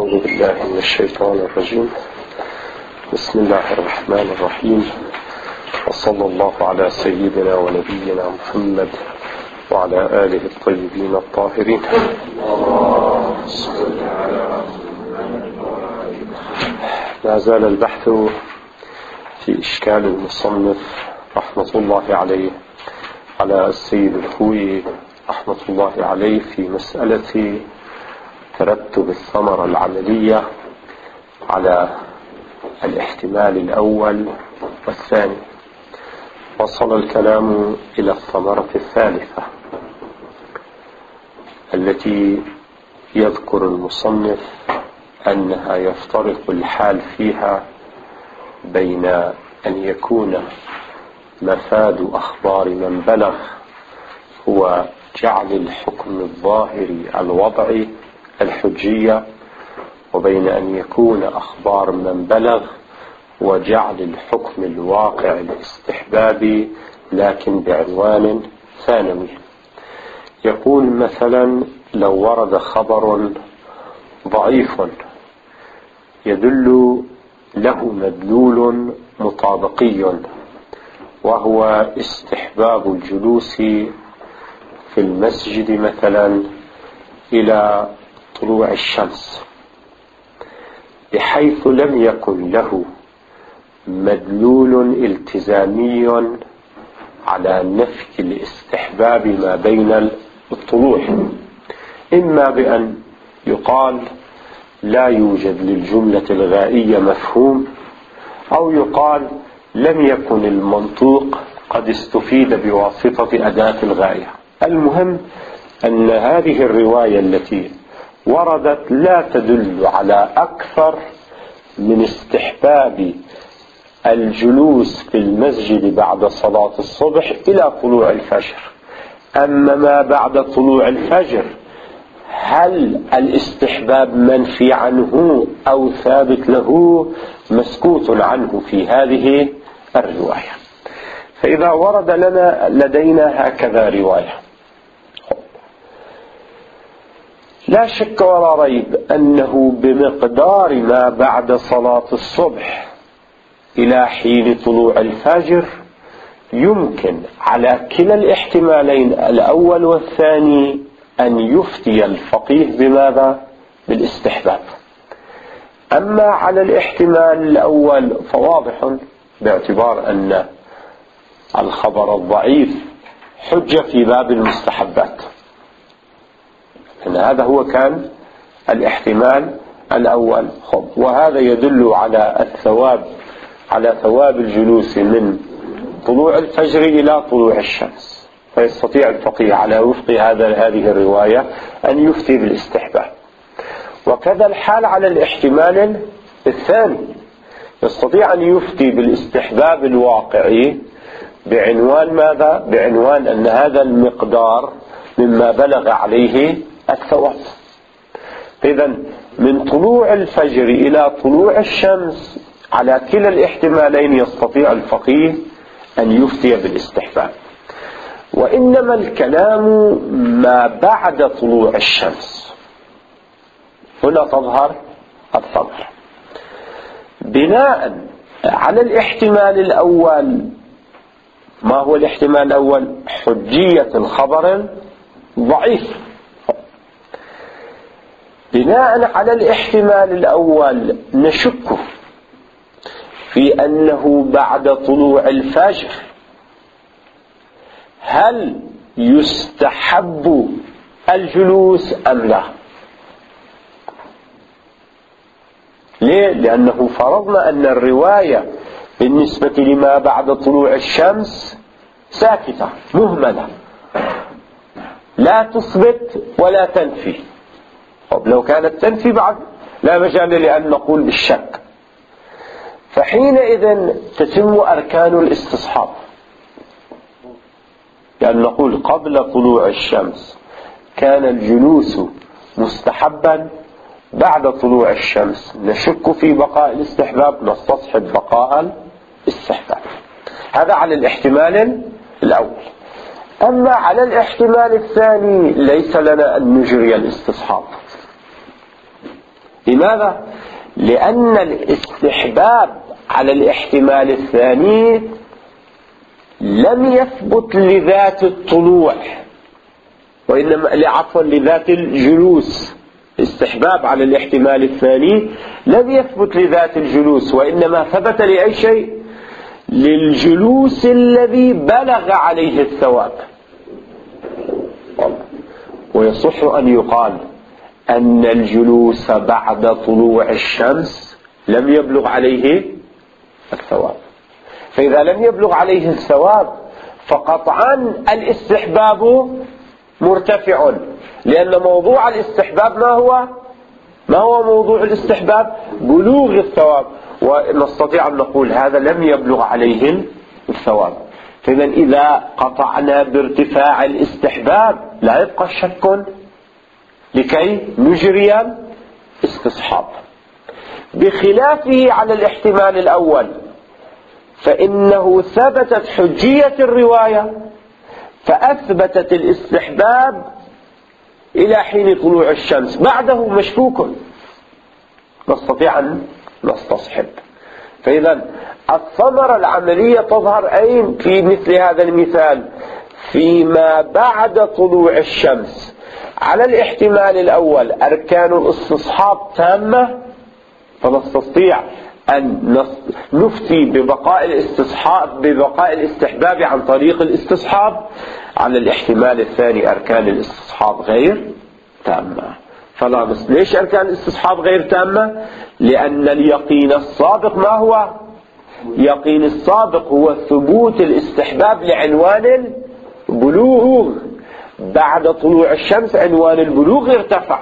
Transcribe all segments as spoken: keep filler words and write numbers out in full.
أعوذ بالله من الشيطان الرجيم. بسم الله الرحمن الرحيم، وصلى الله على سيدنا ونبينا محمد وعلى آله الطيبين الطاهرين. ما زال البحث في إشكال المصنف رحمة الله عليه على السيد الخوئي رحمة الله عليه في مسألة ترتب الثمرة العملية على الاحتمال الأول والثاني. وصل الكلام إلى الثمرة الثالثة التي يذكر المصنف أنها يفترق الحال فيها بين أن يكون مفاد أخبار من بلغ هو جعل الحكم الظاهري الوضعي الحجية، وبين أن يكون أخبار من بلغ وجعل الحكم الواقع الاستحبابي لكن بعنوان ثانوي. يقول مثلا لو ورد خبر ضعيف يدل له مدلول مطابقي وهو استحباب الجلوس في المسجد مثلا إلى طلوع الشمس، بحيث لم يكن له مدلول التزامي على نفي الاستحباب ما بين الطلوع، إما بأن يقال لا يوجد للجملة الغائية مفهوم، أو يقال لم يكن المنطوق قد استفيد بواسطة أداة الغاية. المهم أن هذه الرواية التي وردت لا تدل على أكثر من استحباب الجلوس في المسجد بعد صلاة الصبح إلى طلوع الفجر. أما ما بعد طلوع الفجر هل الاستحباب منفي عنه أو ثابت له؟ مسكوت عنه في هذه الرواية. فإذا ورد لنا لدينا هكذا رواية، لا شك ولا ريب أنه بمقدار ما بعد صلاة الصبح إلى حين طلوع الفجر يمكن على كلا الاحتمالين الأول والثاني أن يفتي الفقيه بماذا؟ بالاستحباب. أما على الاحتمال الأول فواضح باعتبار أن الخبر الضعيف حجة في باب المستحبات، أن هذا هو كان الاحتمال الأول. وهذا يدل على الثواب، على ثواب الجلوس من طلوع الفجر إلى طلوع الشمس، فيستطيع الفقيه على وفق هذا هذه الرواية أن يفتي بالاستحباب. وكذا الحال على الاحتمال الثاني، يستطيع أن يفتي بالاستحباب الواقعي بعنوان ماذا؟ بعنوان أن هذا المقدار مما بلغ عليه الثواب. إذن من طلوع الفجر إلى طلوع الشمس على كلا الاحتمالين يستطيع الفقيه أن يفتي بالاستحباب. وإنما الكلام ما بعد طلوع الشمس، هنا تظهر الثمرة. بناء على الاحتمال الأول، ما هو الاحتمال الأول؟ حجية الخبر ضعيف. بناء على الاحتمال الأول نشك في أنه بعد طلوع الفجر هل يستحب الجلوس أم لا. ليه؟ لأنه فرضنا أن الرواية بالنسبة لما بعد طلوع الشمس ساكتة مهملة لا تثبت ولا تنفي. طب لو كانت تنفي بعد لا مجال لأن نقول بالشك، فحينئذ تتم أركان الاستصحاب، لأن نقول قبل طلوع الشمس كان الجلوس مستحبا، بعد طلوع الشمس نشك في بقاء الاستحباب، نستصحب بقاء الاستحباب. هذا على الاحتمال الأول. أما على الاحتمال الثاني ليس لنا أن نجري الاستصحاب، لماذا؟ لأن الاستحباب على الاحتمال الثاني لم يثبت لذات الطلوع، وإنما عفوا لذات الجلوس. استحباب على الاحتمال الثاني لم يثبت لذات الجلوس، وإنما ثبت لأي شيء؟ للجلوس الذي بلغ عليه الثواب. ويصح أن يقال أن الجلوس بعد طلوع الشمس لم يبلغ عليه الثواب، فإذا لم يبلغ عليه الثواب فقطعا الاستحباب مرتفع، لأن موضوع الاستحباب ما هو؟ ما هو موضوع الاستحباب؟ بلوغ الثواب، ونستطيع أن نقول هذا لم يبلغ عليه الثواب. فإذا إذا قطعنا بارتفاع الاستحباب لا يبقى شك لكي نجري استصحاب، بخلافه على الاحتمال الأول فإنه ثبتت حجية الرواية فأثبتت الاستحباب إلى حين طلوع الشمس، بعده مشكوك، نستطيع أن نستصحب. فإذا الثمرة العملية تظهر أين في مثل هذا المثال؟ فيما بعد طلوع الشمس. على الاحتمال الأول أركان الاستصحاب تامة، فنستطيع أن نفتي ببقاء الاستصحاب ببقاء الاستحباب عن طريق الاستصحاب. على الاحتمال الثاني أركان الاستصحاب غير تامة، فلا نص. ليش أركان الاستصحاب غير تامة؟ لأن اليقين السابق ما هو؟ يقين السابق هو ثبوت الاستحباب لعنوان البلوغ، بعد طلوع الشمس عنوان البلوغ ارتفع،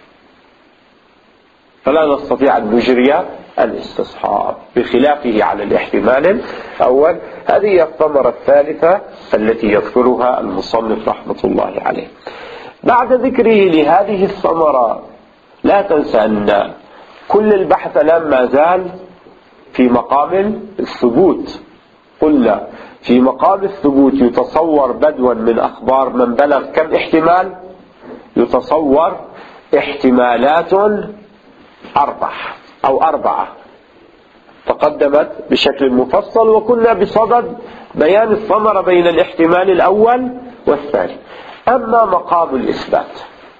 فلا نستطيع أن نجري الاستصحاب، بخلافه على الاحتمال الأول. هذه الثمرة الثالثة التي يذكرها المصنف رحمة الله عليه. بعد ذكره لهذه الثمرة لا تنسى أن كل البحث الآن ما زال في مقام الثبوت. قلنا في مقام الثبوت يتصور بدوا من أخبار من بلغ كم احتمال؟ يتصور احتمالات أربع أو أربعة تقدمت بشكل مفصل، وكنا بصدد بيان الثمرة بين الاحتمال الأول والثاني. أما مقام الإثبات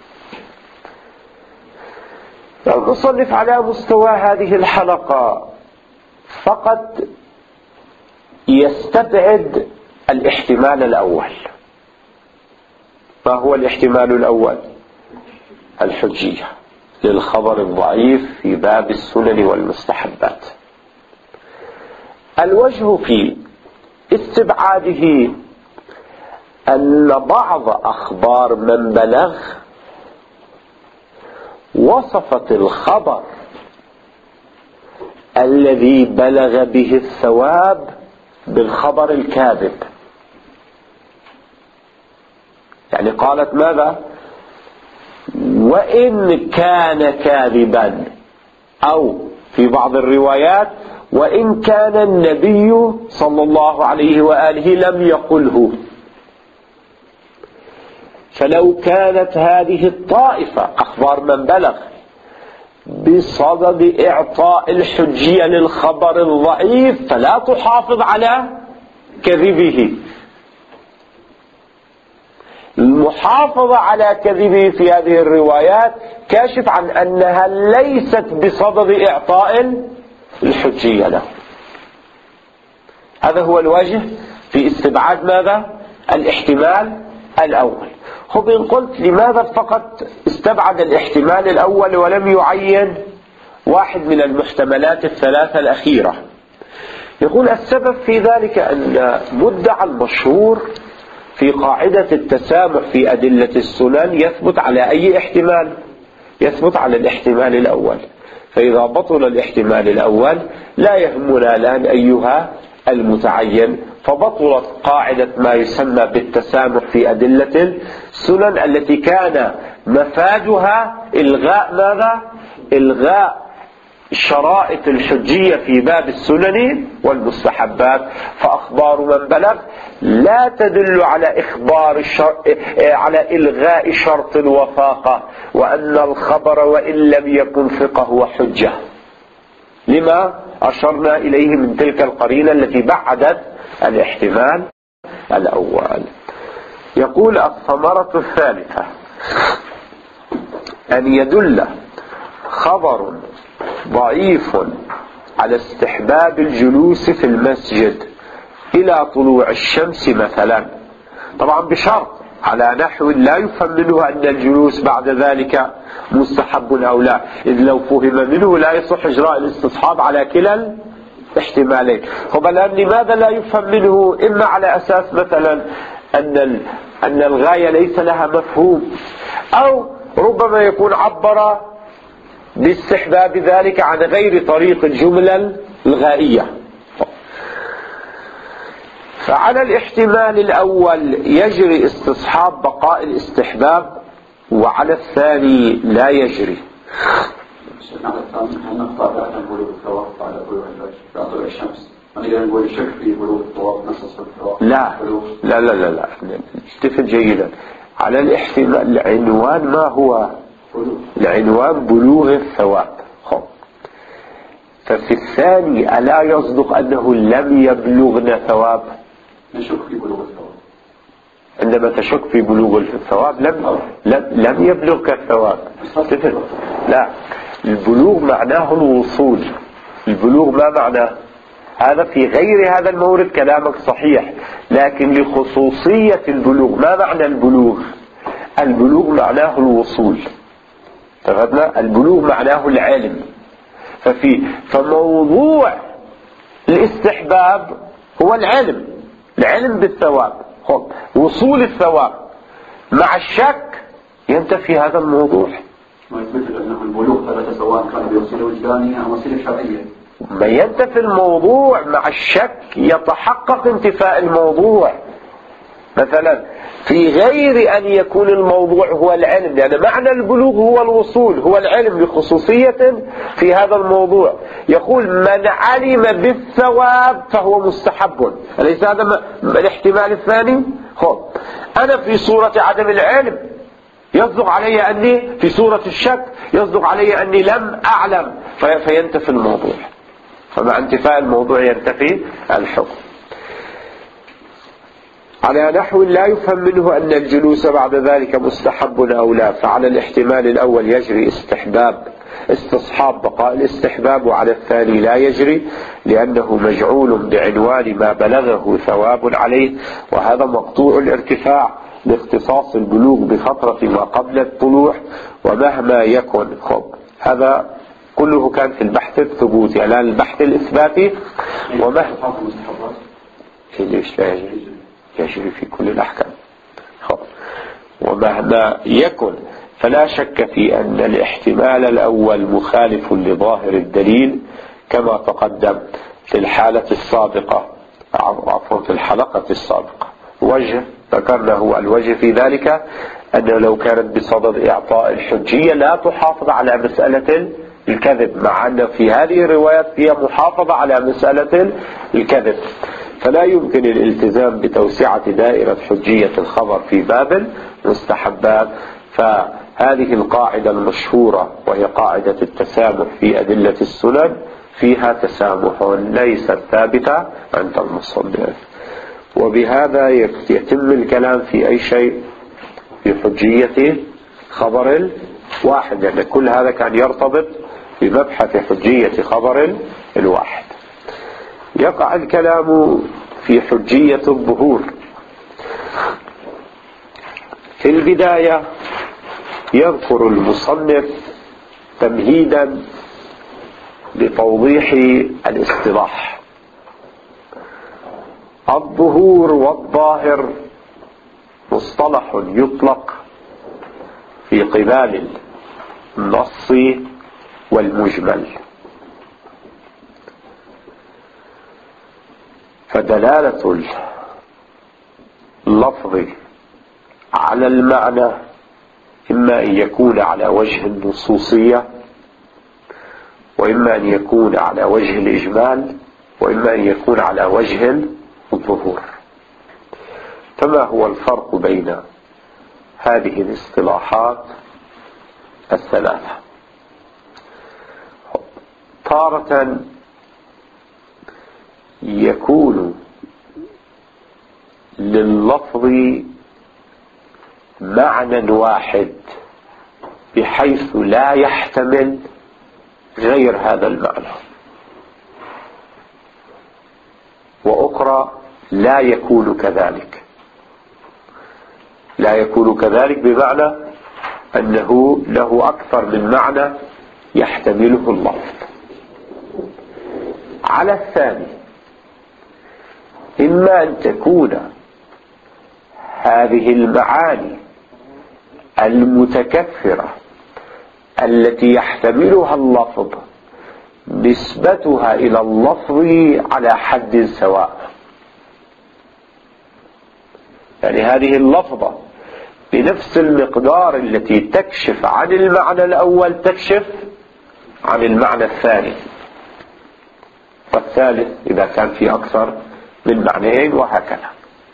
المصنف على مستوى هذه الحلقة فقط يستبعد الاحتمال الأول. ما هو الاحتمال الأول؟ الحجية للخبر الضعيف في باب السنن والمستحبات. الوجه في استبعاده أن بعض أخبار من بلغ وصفت الخبر الذي بلغ به الثواب بالخبر الكاذب. يعني قالت ماذا؟ وإن كان كاذبا، أو في بعض الروايات وإن كان النبي صلى الله عليه وآله لم يقله. فلو كانت هذه الطائفة أخبار من بلغ بصدد إعطاء الحجية للخبر الضعيف فلا تحافظ على كذبه. المحافظة على كذبه في هذه الروايات كاشف عن أنها ليست بصدد إعطاء الحجية له. هذا هو الوجه في استبعاد ماذا؟ الاحتمال الأول. خب إن قلت لماذا فقط استبعد الاحتمال الأول ولم يعين واحد من المحتملات الثلاثة الأخيرة؟ يقول السبب في ذلك أن مدعى المشهور في قاعدة التسامح في أدلة السنن يثبت على أي احتمال؟ يثبت على الاحتمال الأول. فإذا بطل الاحتمال الأول لا يهمنا الآن أيها المتعين، فبطلت قاعدة ما يسمى بالتسامح في أدلة السنن التي كان مفادها إلغاء ماذا؟ إلغاء شرائط الحجية في باب السنن والمستحبات، فأخبار من بلغ لا تدل على إخبار الشر... على إلغاء شرط الوفاقة، وأن الخبر وإن لم يكن ثقة هو حجة، لما أشرنا إليه من تلك القرينة التي بعدت الاحتمال الأول. يقول الثمرة الثالثة أن يدل خبر ضعيف على استحباب الجلوس في المسجد إلى طلوع الشمس مثلا، طبعا بشرط على نحو لا يفهم منه أن الجلوس بعد ذلك مستحب أو لا، إذ لو فهم منه لا يصح إجراء الاستصحاب على كلا الاحتمالين. طب الآن لماذا لا يفهم منه؟ إما على أساس مثلا أن أن الغاية ليس لها مفهوم، أو ربما يكون عبر باستحباب ذلك عن غير طريق الجملة الغائية. فعلى الاحتمال الأول يجري استصحاب بقاء الاستحباب، وعلى الثاني لا يجري. على الثاني هل نقطع بعد بلوغ الثواب بعد بلوغ طلوع الشمس؟ نقدر نقول شك في بلوغ الثواب نصص الثواب؟ لا لا لا لا لا اتفق جيدا. على الاحتمال العنوان ما هو؟ العنوان بلوغ الثواب. خب. ففي الثاني ألا يصدق أنه لم يبلغنا ثواب؟ نشك في بلوغ الثواب. عندما تشك في بلوغ الثواب لم لم, لم يبلغك الثواب. لا، البلوغ معناه الوصول. البلوغ ما معناه؟ هذا في غير هذا المورد كلامك صحيح، لكن لخصوصية البلوغ ما معنى البلوغ؟ البلوغ معناه الوصول. تفهمنا؟ البلوغ معناه العلم. ففي فموضوع الاستحباب هو العلم، العلم بالثواب. خب. وصول الثواب مع الشك ينتفي هذا الموضوع. ما يثبت أنه البلوغ ثبت سواء كان بوسيلة وجدانية أو وسيلة شرعية. ما ينتفي الموضوع مع الشك يتحقق انتفاء الموضوع. مثلا في غير أن يكون الموضوع هو العلم، لأن يعني معنى البلوغ هو الوصول، هو العلم بخصوصية في هذا الموضوع. يقول من علم بالثواب فهو مستحب، أليس هذا الاحتمال الثاني؟ خب. أنا في صورة عدم العلم يصدق علي أني في صورة الشك يصدق علي أني لم أعلم، فينتفي الموضوع. فمع انتفاء الموضوع ينتفي الحكم. على نحو لا يفهم منه أن الجلوس بعد ذلك مستحب أو لا، فعلى الاحتمال الأول يجري استحباب استصحاب بقاء الاستحباب، وعلى الثاني لا يجري لأنه مجعول بعنوان ما بلغه ثواب عليه، وهذا مقطوع الارتفاع لاختصاص البلوغ بفترة ما قبل الطلوع ومهما يكن. خب. هذا كله كان في البحث الثبوتي، الآن البحث الإثباتي. ومهما ليش لا يجري؟ يجري في كل الأحكام. خب. ومهما يكن فلا شك في أن الاحتمال الأول مخالف لظاهر الدليل كما تقدم في الحالة السابقة، عفوا في الحلقة السابقة. وجه ذكرنا هو الوجه في ذلك أنه لو كانت بصدد إعطاء الحجية لا تحافظ على مسألة الكذب، مع أن في هذه الروايات هي محافظة على مسألة الكذب، فلا يمكن الالتزام بتوسعة دائرة حجية الخبر في باب المستحبات. فهذه القاعدة المشهورة وهي قاعدة التسامح في أدلة السنن فيها تسامح ليست ثابتة عند المصنف. وبهذا يتم الكلام في أي شيء في حجية خبر الواحد، يعني كل هذا كان يرتبط بمبحث حجية خبر الواحد. يقع الكلام في حجية الظهور. في البداية يذكر المصنف تمهيدا لتوضيح الاصطلاح. الظهور والظاهر مصطلح يطلق في قبال النص والمجمل، فدلالة اللفظ على المعنى إما أن يكون على وجه النصوصية، وإما أن يكون على وجه الإجمال، وإما أن يكون على وجه الظهور. فما هو الفرق بين هذه الاصطلاحات الثلاثة؟ تارة يكون لللفظ معنى واحد بحيث لا يحتمل غير هذا المعنى، وأخرى لا يكون كذلك. لا يكون كذلك بمعنى أنه له أكثر من معنى يحتمله اللفظ. على الثاني، إما أن تكون هذه المعاني المتكثرة التي يحتملها اللفظ نسبتها إلى اللفظ على حد سواء، يعني هذه اللفظة بنفس المقدار التي تكشف عن المعنى الأول تكشف عن المعنى الثاني والثالث إذا كان في أكثر من معنيين، وهكذا.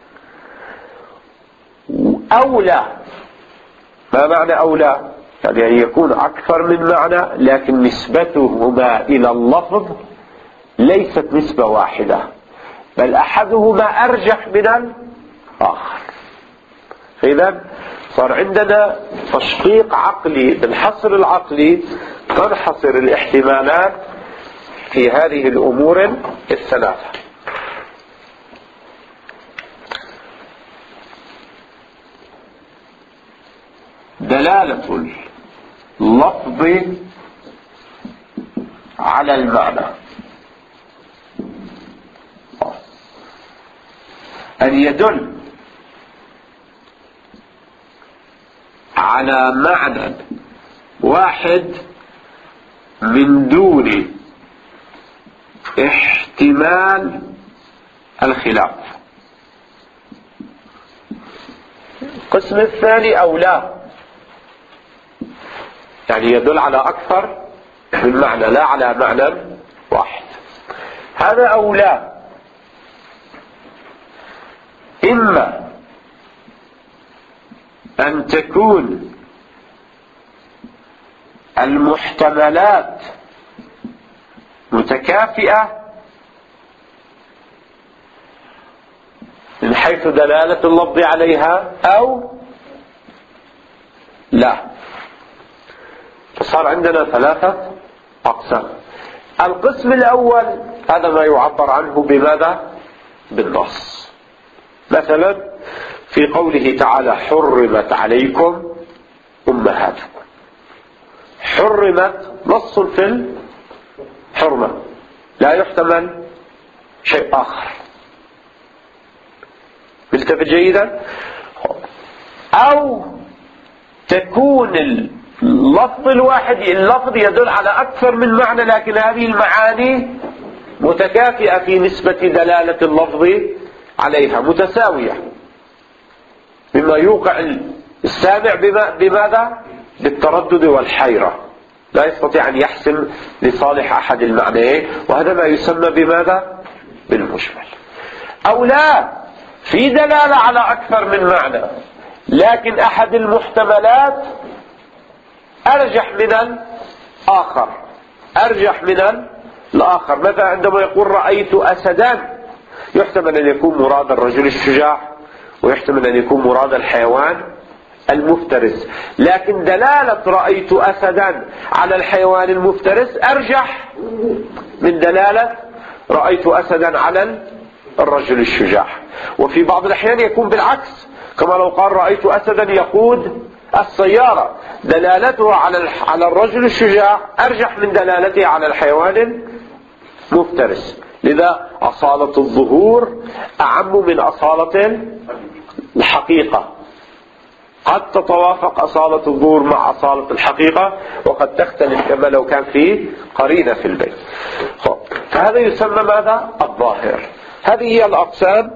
أولى، ما معنى أولى؟ يعني أن يكون أكثر من معنى لكن نسبتهما إلى اللفظ ليست نسبة واحدة، بل أحدهما أرجح من الآخر. فإذا صار عندنا تشقيق عقلي، بالحصر العقلي تنحصر الاحتمالات في هذه الأمور الثلاثة. دلالة اللفظ على المعنى، أن يدل على معنى واحد من دون احتمال الخلاف. القسم الثاني أو لا، يعني يدل على أكثر من معنى لا على معنى واحد. هذا أو لا، إما أن تكون المحتملات متكافئة من حيث دلالة اللفظ عليها أو لا. فصار عندنا ثلاثة أقسام. القسم الأول هذا ما يعبر عنه بماذا؟ بالنص. مثلا في قوله تعالى حرمت عليكم أمهاتكم، حرمت نص في الحرمة لا يحتمل شيء آخر. ملتفت جيدا؟ أو تكون اللفظ الواحد اللفظ يدل على أكثر من معنى لكن هذه المعاني متكافئة في نسبة دلالة اللفظ عليها متساوية، مما يوقع السامع بماذا؟ بالتردد والحيرة، لا يستطيع أن يحسم لصالح أحد المعنيين، وهذا ما يسمى بماذا؟ بالمجمل. أو لا، في دلالة على أكثر من معنى لكن أحد المحتملات أرجح من الآخر، أرجح من الآخر. مثلا عندما يقول رأيت أسدا، يحتمل أن يكون مراد الرجل الشجاع، ويحتمل أن يكون مراد الحيوان المفترس، لكن دلالة رأيت أسدا على الحيوان المفترس أرجح من دلالة رأيت أسدا على الرجل الشجاع. وفي بعض الأحيان يكون بالعكس، كما لو قال رأيت أسدا يقود السيارة، دلالته على على الرجل الشجاع أرجح من دلالته على الحيوان المفترس. لذا أصالة الظهور أعم من أصالة الحقيقة. قد تتوافق أصالة الظهور مع أصالة الحقيقة، وقد تختلف كما لو كان فيه قرينة في البيت. فهذا يسمى ماذا؟ الظاهر. هذه هي الأقسام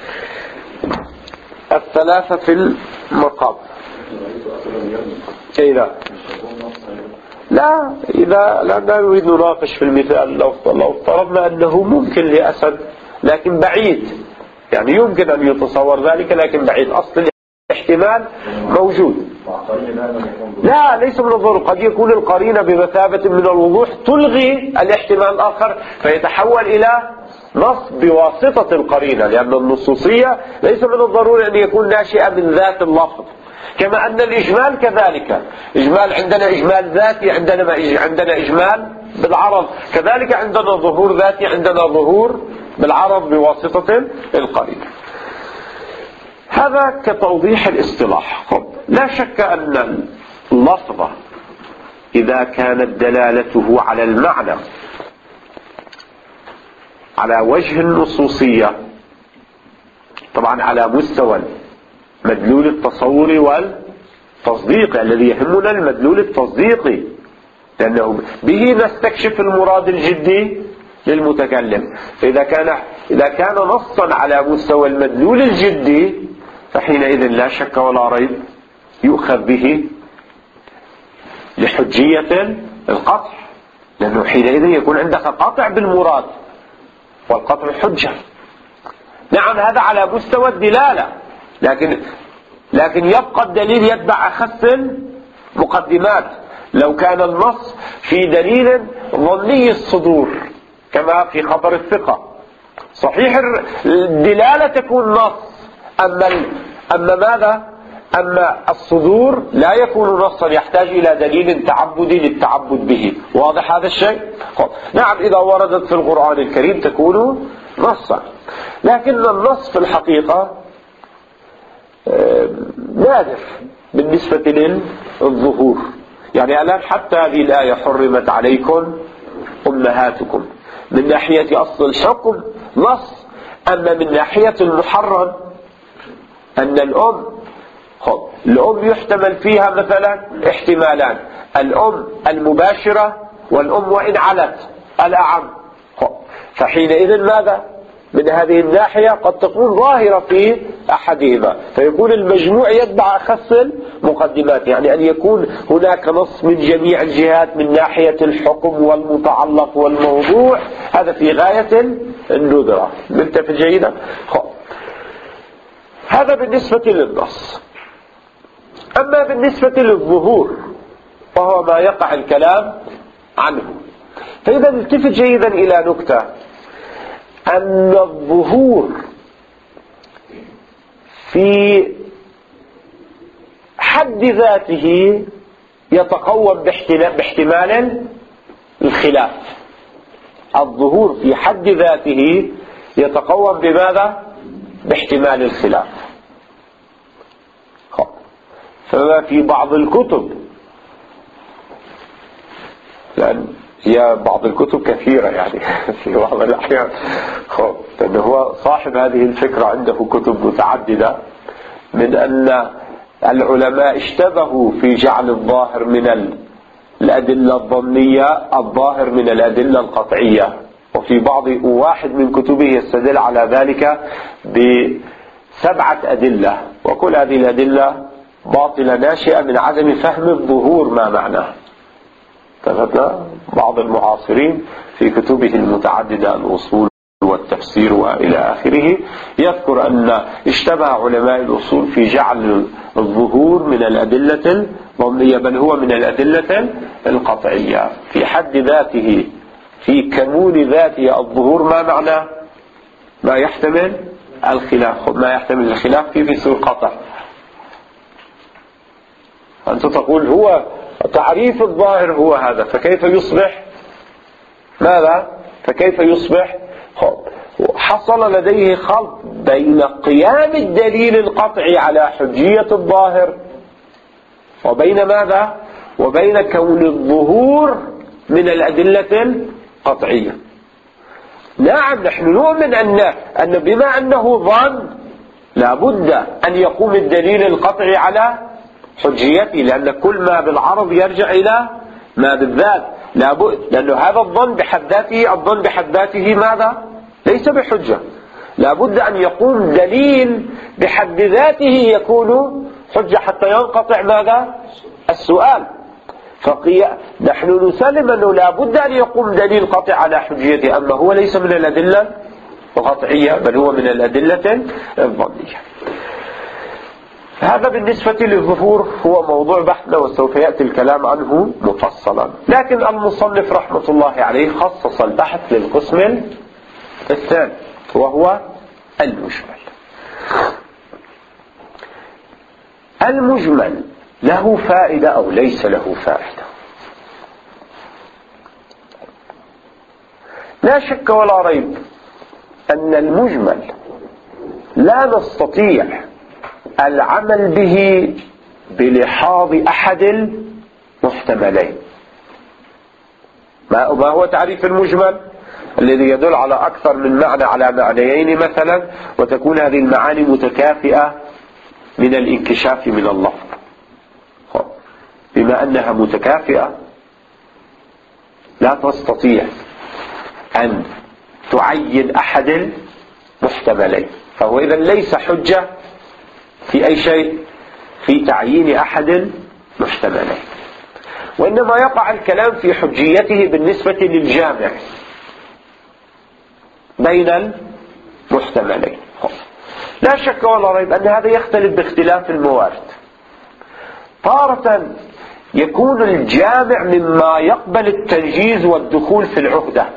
الثلاثة في المقام. إيه لا لا، إذا لا نريد نناقش في المثال. لو لو افترضنا أنه ممكن لأسد لكن بعيد، يعني يمكن أن يتصور ذلك لكن بعيد، أصل الاحتمال موجود. لا، ليس من الضروري، قد يكون القرينة بمثابة من الوضوح تلغي الاحتمال الآخر فيتحول إلى نص بواسطة القرينة، لأن النصوصية ليس من الضروري أن يكون ناشئة من ذات اللفظ، كما أن الإجمال كذلك. إجمال عندنا إجمال ذاتي، عندنا عندنا إجمال بالعرض، كذلك عندنا ظهور ذاتي، عندنا ظهور بالعرض بواسطة القرينة. هذا كتوضيح الاصطلاح. لا شك أن اللفظ إذا كانت دلالته على المعنى على وجه النصوصية، طبعا على مستوى مدلول التصور والتصديق، الذي يهمنا المدلول التصديقي، لأنه به نستكشف المراد الجدي للمتكلم. فإذا كان إذا كان نصا على مستوى المدلول الجدي فحينئذ لا شك ولا ريب يؤخذ به لحجية القطع، لأنه حينئذ يكون عندك قطع بالمراد، والقطع حجة. نعم، هذا على مستوى الدلالة، لكن لكن يبقى الدليل يتبع أخص مقدمات. لو كان النص في دليل ظني الصدور كما في خبر الثقة، صحيح الدلالة تكون نص، أما أما ماذا؟ أما الصدور لا يكون نصا، يحتاج إلى دليل تعبدي للتعبد به. واضح هذا الشيء؟ نعم، إذا وردت في القرآن الكريم تكون نصا، لكن النص في الحقيقة نادر بالنسبة للظهور. يعني الآن حتى هذه الآية حرمت عليكم أمهاتكم، من ناحية أصل الحكم نص، أما من ناحية المحرم أن الأم خب الأم يحتمل فيها مثلا احتمالان: الأم المباشرة والأم وإن علت الأعم. فحينئذ ماذا؟ من هذه الناحية قد تكون ظاهرة في أحدهما، فيكون المجموع يتبع أخص المقدمات، يعني أن يكون هناك نص من جميع الجهات من ناحية الحكم والمتعلق والموضوع، هذا في غاية الندرة. متفق جيدا؟ هذا بالنسبة للنص. أما بالنسبة للظهور وهو ما يقع الكلام عنه، فإذا التفت جيدا إلى نكتة، أن الظهور في حد ذاته يتقوم باحتمال الخلاف. الظهور في حد ذاته يتقوم بماذا؟ باحتمال الخلاف. فما في بعض الكتب، لأن هي بعض الكتب كثيرة يعني في بعض الأحيان، لأنه هو صاحب هذه الفكرة عنده كتب متعددة، من أن العلماء اشتبهوا في جعل الظاهر من الأدلة الظنية الظاهر من الأدلة القطعية، وفي بعض واحد من كتبه يستدل على ذلك بسبعة أدلة، وكل هذه الأدلة باطلة ناشئة من عدم فهم الظهور ما معناه. تفضل بعض المعاصرين في كتبه المتعددة الأصول والتفسير وإلى آخره يذكر أن اشتبه علماء الأصول في جعل الظهور من الأدلة الظنية، بل هو من الأدلة القطعية في حد ذاته، في كمون ذاته. الظهور ما معناه؟ ما يحتمل الخلاف، ما يحتمل الخلاف في في القطع. أنت تقول هو تعريف الظاهر هو هذا، فكيف يصبح ماذا؟ فكيف يصبح حصل لديه خلط بين قيام الدليل القطعي على حجية الظاهر وبين ماذا؟ وبين كون الظهور من الأدلة القطعية. نعم، نحن نؤمن أن أن بما أنه ظن لابد أن يقوم الدليل القطعي على حجيته، لأن كل ما بالعرض يرجع إلى ما بالذات، لابد، لأنه هذا الظن بحد ذاته الظن بحد ذاته ماذا؟ ليس بحجة، لابد أن يقوم دليل بحد ذاته يكون حجة حتى ينقطع ماذا؟ السؤال. فقيا نحن نسلم أنه لا بد أن يقوم دليل قطع على حجيته، أما هو ليس من الأدلة القطعية بل هو من الأدلة الظنية. هذا بالنسبة للظهور هو موضوع بحثنا وسوف يأتي الكلام عنه مفصلا، لكن المصنف رحمة الله عليه خصص البحث للقسم الثاني وهو المجمل. المجمل له فائدة أو ليس له فائدة؟ لا شك ولا ريب أن المجمل لا نستطيع العمل به بلحاظ أحد المحتملين. ما هو تعريف المجمل؟ الذي يدل على أكثر من معنى على معنيين مثلا، وتكون هذه المعاني متكافئة من الانكشاف من اللفظ. بما أنها متكافئة لا تستطيع أن تعين أحد المحتملين، فهو إذن ليس حجة في أي شيء في تعيين أحد المحتملين، وإنما يقع الكلام في حجيته بالنسبة للجامع بين المحتملين. لا شك ولا ريب أن هذا يختلف باختلاف الموارد. تارة يكون الجامع مما يقبل التنجيز والدخول في العهدة،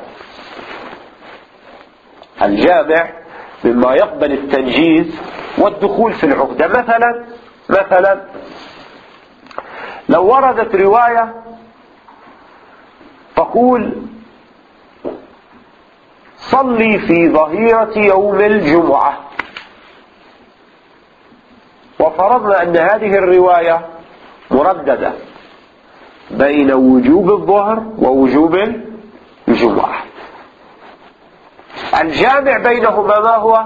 الجامع مما يقبل التنجيز والدخول في العهدة. مثلا مثلا لو وردت رواية تقول صلي في ظهيرة يوم الجمعة، وفرضنا أن هذه الرواية مرددة بين وجوب الظهر ووجوب الجمعة، الجامع بينهما ما هو؟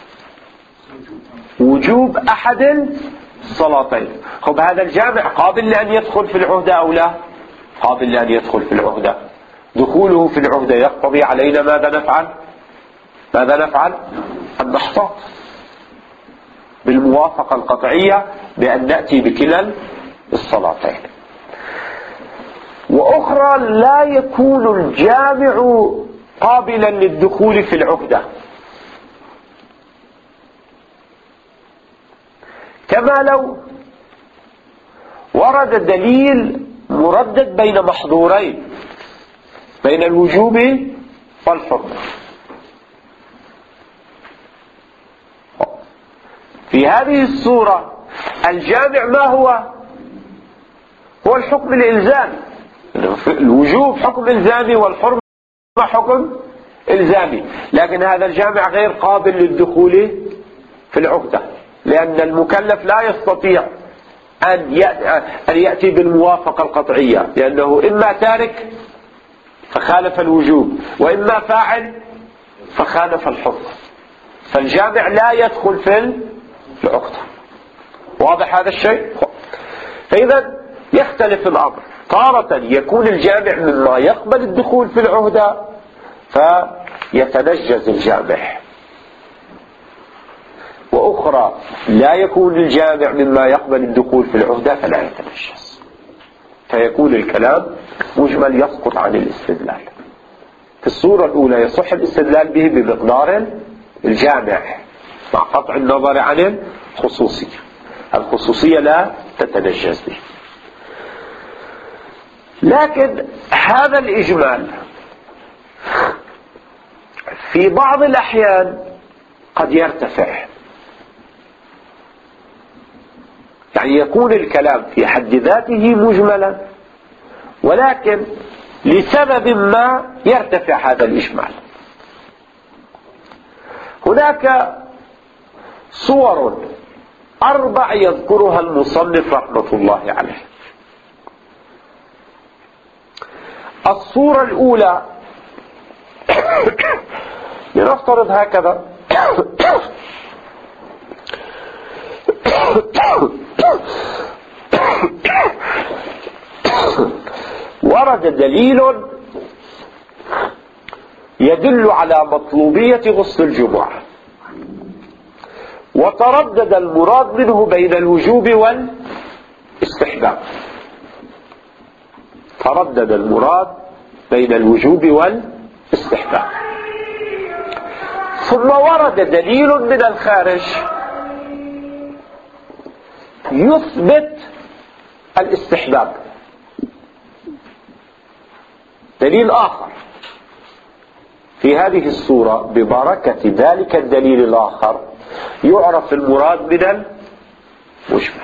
وجوب أحد الصلاتين. خب هذا الجامع قابل لأن يدخل في العهدة أو لا؟ قابل لأن يدخل في العهدة. دخوله في العهدة يقتضي علينا ماذا نفعل؟ ماذا نفعل؟ أن نحتاط بالموافقة القطعية بأن نأتي بكلا الصلاتين. وأخرى لا يكون الجامع قابلا للدخول في العهدة، كما لو ورد دليل مردد بين محظورين، بين الوجوب والحرمة. في هذه الصورة الجامع ما هو؟ هو الحكم الإلزامي. الوجوب حكم إلزامي والحرمة حكم إلزامي، لكن هذا الجامع غير قابل للدخول في العهدة، لأن المكلف لا يستطيع أن يأتي بالموافقة القطعية، لأنه إما تارك فخالف الوجوب، وإما فاعل فخالف الحكم، فالجامع لا يدخل في العقدة. واضح هذا الشيء؟ فإذا يختلف الأمر. تارة يكون الجامع مما يقبل الدخول في العهدة فيتنجز الجامع، وأخرى لا يكون الجامع مما يقبل الدخول في العهدة فلا يتنجز، فيكون الكلام مجمل يسقط عن الاستدلال. في الصورة الأولى يصح الاستدلال به بمقدار الجامع مع قطع النظر عن الخصوصية، الخصوصية لا تتنجز به. لكن هذا الإجمال في بعض الأحيان قد يرتفع، يعني يكون الكلام في حد ذاته مجملا، ولكن لسبب ما يرتفع هذا الإجمال. هناك صور أربع يذكرها المصنف رحمة الله عليه. الصورة الأولى لنفترض هكذا: ورد دليل يدل على مطلوبية غسل الجمعة، وتردد المراد منه بين الوجوب والاستحباب. تردد المراد بين الوجوب والاستحباب. ثم ورد دليل من الخارج يثبت الاستحباب، دليل آخر. في هذه الصورة ببركة ذلك الدليل الآخر يعرف المراد من المجمل.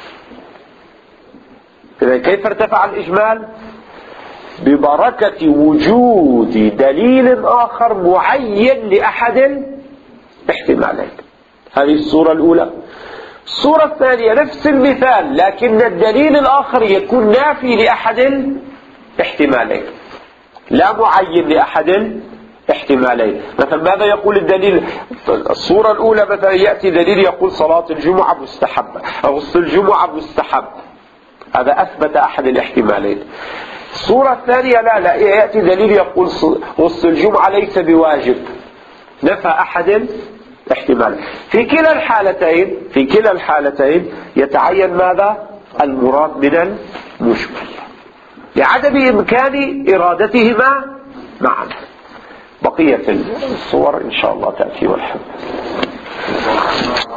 إذا كيف ارتفع الإجمال؟ ببركة وجود دليل آخر معين لأحد الاحتمالين. هذه الصورة الأولى. الصورة الثانية نفس المثال لكن الدليل الآخر يكون نافي لأحد الاحتمالين لا معين لأحد احتمالين. مثلا ماذا يقول الدليل؟ الصورة الأولى مثلا يأتي دليل يقول صلاة الجمعة مستحبة أو غسل الجمعة مستحب، هذا أثبت أحد الاحتمالين. الصورة الثانية لا لا يأتي دليل يقول غسل الجمعة ليس بواجب، نفى أحد احتمال. في كلا الحالتين في كلا الحالتين يتعين ماذا؟ المراد من المجمل لعدم إمكان إرادتهما معا. بقية الصور إن شاء الله تأتي والحمد.